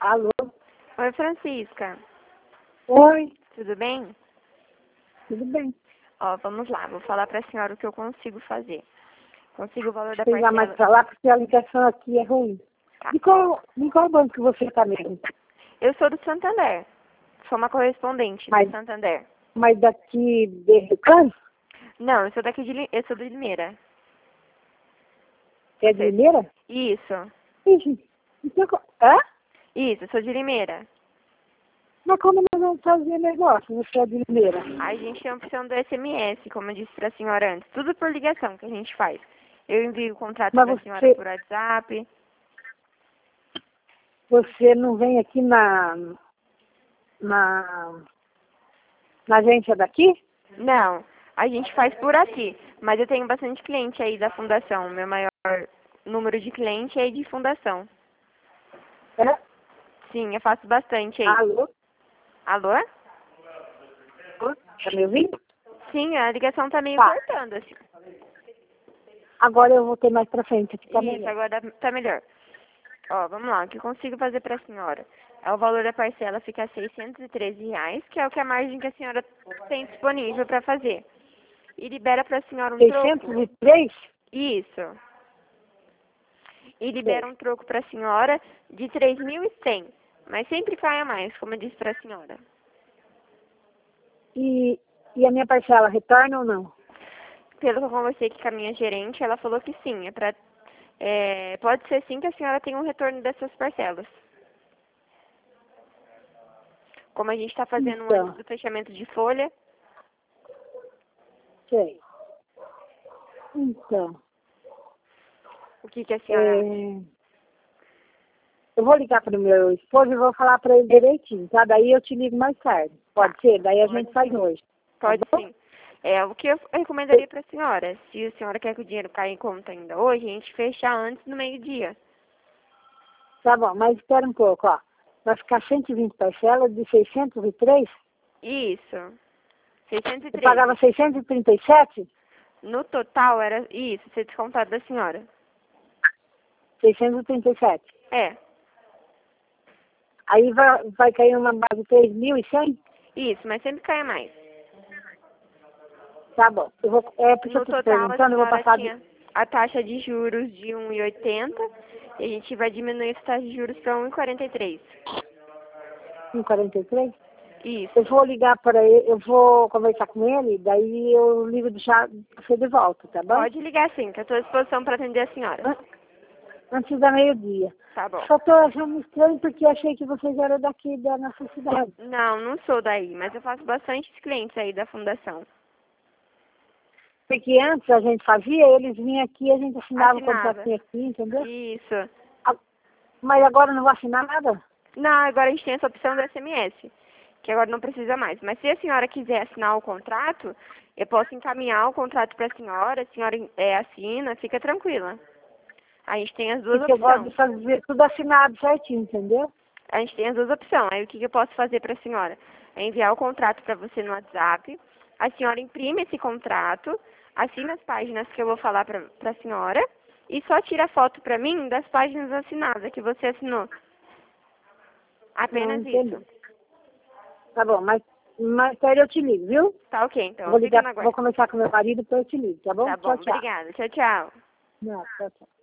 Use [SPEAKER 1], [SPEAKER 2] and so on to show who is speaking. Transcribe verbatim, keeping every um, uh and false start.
[SPEAKER 1] Alô?
[SPEAKER 2] Oi, Francisca.
[SPEAKER 1] Oi,
[SPEAKER 2] Tudo bem?
[SPEAKER 1] tudo bem.
[SPEAKER 2] Ó, vamos lá. Vou falar para a senhora o que eu consigo fazer. Consigo o valor da
[SPEAKER 1] Deixa eu ligar mais
[SPEAKER 2] parcela.
[SPEAKER 1] pra lá porque a ligação aqui é ruim.
[SPEAKER 2] Tá.
[SPEAKER 1] De qual, de qual banco que você está mesmo?
[SPEAKER 2] Eu sou do Santander. Sou uma correspondente
[SPEAKER 1] Mas,
[SPEAKER 2] do Santander.
[SPEAKER 1] mas daqui de Rio
[SPEAKER 2] Não, eu sou daqui de Li- eu sou de Limeira.
[SPEAKER 1] É de
[SPEAKER 2] Você-
[SPEAKER 1] Limeira?
[SPEAKER 2] Isso.
[SPEAKER 1] Ixi, então, co- hã?
[SPEAKER 2] Isso, eu sou de Limeira.
[SPEAKER 1] Mas como nós vamos fazer negócio? Você é de Limeira?
[SPEAKER 2] A gente tem a opção do S M S, como eu disse para a senhora antes. Tudo por ligação que a gente faz. Eu envio o contrato
[SPEAKER 1] Mas
[SPEAKER 2] para a senhora
[SPEAKER 1] você,
[SPEAKER 2] por WhatsApp.
[SPEAKER 1] você não vem aqui na, na, na agência daqui?
[SPEAKER 2] Não, a gente faz por aqui, mas eu tenho bastante cliente aí da fundação. Meu maior número de cliente é de fundação.
[SPEAKER 1] É?
[SPEAKER 2] Sim, eu faço bastante aí.
[SPEAKER 1] Alô?
[SPEAKER 2] Alô?
[SPEAKER 1] Tá me ouvindo?
[SPEAKER 2] Sim, a ligação tá meio
[SPEAKER 1] Tá.
[SPEAKER 2] cortando, assim.
[SPEAKER 1] Agora eu vou ter mais pra frente, fica
[SPEAKER 2] Isso,
[SPEAKER 1] melhor.
[SPEAKER 2] agora tá melhor. Ó, vamos lá, o que eu consigo fazer pra senhora? É o valor da parcela fica seiscentos e treze reais, que é o que a margem que a senhora tem disponível pra fazer. E libera pra senhora um troco.
[SPEAKER 1] seiscentos e três?
[SPEAKER 2] Isso. E libera
[SPEAKER 1] Sei.
[SPEAKER 2] um troco para a senhora de três mil e cem, mas sempre cai a mais, como eu disse para a senhora.
[SPEAKER 1] E, e a minha parcela retorna ou não?
[SPEAKER 2] Pelo que eu conversei aqui com a minha gerente, ela falou que sim, é pra, é, pode ser sim que a senhora tenha um retorno dessas parcelas. Como a gente está fazendo
[SPEAKER 1] Então,
[SPEAKER 2] antes do fechamento de folha,
[SPEAKER 1] sei. Então,
[SPEAKER 2] o que, que a senhora acha?
[SPEAKER 1] é, eu vou ligar para o meu esposo e vou falar para ele direitinho, tá? Daí eu te ligo mais tarde. Pode
[SPEAKER 2] Tá,
[SPEAKER 1] ser? Daí a
[SPEAKER 2] pode
[SPEAKER 1] gente faz
[SPEAKER 2] sim.
[SPEAKER 1] hoje. Tá
[SPEAKER 2] Pode
[SPEAKER 1] bom?
[SPEAKER 2] sim. É o que eu recomendaria para a senhora. Se a senhora quer que o dinheiro caia em conta ainda hoje, a gente fecha antes do meio-dia.
[SPEAKER 1] Tá bom, mas espera um pouco, ó. Vai ficar cento e vinte parcelas de seiscentos e três?
[SPEAKER 2] Isso. seiscentos e
[SPEAKER 1] Você
[SPEAKER 2] treze.
[SPEAKER 1] pagava seiscentos e trinta e sete?
[SPEAKER 2] No total era isso, ser descontado da senhora.
[SPEAKER 1] seiscentos e trinta e sete.
[SPEAKER 2] É,
[SPEAKER 1] Aí vai, vai cair uma base de três mil e cem?
[SPEAKER 2] isso, mas sempre cai mais.
[SPEAKER 1] Tá bom. Eu vou, é porque eu
[SPEAKER 2] No
[SPEAKER 1] tô te
[SPEAKER 2] total a
[SPEAKER 1] perguntando, eu vou
[SPEAKER 2] senhora
[SPEAKER 1] passar de
[SPEAKER 2] tinha a taxa de juros de um vírgula oitenta e a gente vai diminuir essa taxa de juros para um vírgula quarenta e três.
[SPEAKER 1] um quarenta e três?
[SPEAKER 2] Isso.
[SPEAKER 1] Eu vou ligar para ele, eu vou conversar com ele, daí eu ligo de já você de volta, tá bom?
[SPEAKER 2] Pode ligar sim, que eu estou à disposição para atender a senhora.
[SPEAKER 1] An- Antes da meio-dia.
[SPEAKER 2] Tá bom.
[SPEAKER 1] Só tô achando estranho porque achei que vocês eram daqui da nossa cidade.
[SPEAKER 2] Não, não sou daí, mas eu faço bastante clientes aí da fundação.
[SPEAKER 1] Porque antes a gente fazia, eles vinham aqui, a gente assinava o
[SPEAKER 2] Assinava.
[SPEAKER 1] contratinho aqui, entendeu?
[SPEAKER 2] Isso.
[SPEAKER 1] A- Mas agora não vou assinar nada?
[SPEAKER 2] Não, agora a gente tem essa opção do S M S, que agora não precisa mais. Mas se a senhora quiser assinar o contrato, eu posso encaminhar o contrato para a senhora, a senhora é, assina, fica tranquila. A gente tem as duas
[SPEAKER 1] Porque eu gosto
[SPEAKER 2] opções.
[SPEAKER 1] de fazer tudo assinado certinho, entendeu?
[SPEAKER 2] A gente tem as duas opções. Aí o que, que eu posso fazer para a senhora? É enviar o contrato para você no WhatsApp, a senhora imprime esse contrato, assina as páginas que eu vou falar para a senhora e só tira foto para mim das páginas assinadas que você assinou.
[SPEAKER 1] Não
[SPEAKER 2] Apenas
[SPEAKER 1] entendi.
[SPEAKER 2] isso.
[SPEAKER 1] Tá bom, mas mais tarde eu te ligo, viu?
[SPEAKER 2] Tá ok, então.
[SPEAKER 1] Vou
[SPEAKER 2] Fica
[SPEAKER 1] ligar,
[SPEAKER 2] na
[SPEAKER 1] vou
[SPEAKER 2] guarda.
[SPEAKER 1] conversar com meu marido, depois eu te ligo, tá bom?
[SPEAKER 2] Tá bom,
[SPEAKER 1] Tchau, tchau.
[SPEAKER 2] obrigada. Tchau, tchau.
[SPEAKER 1] Não, tchau, tchau.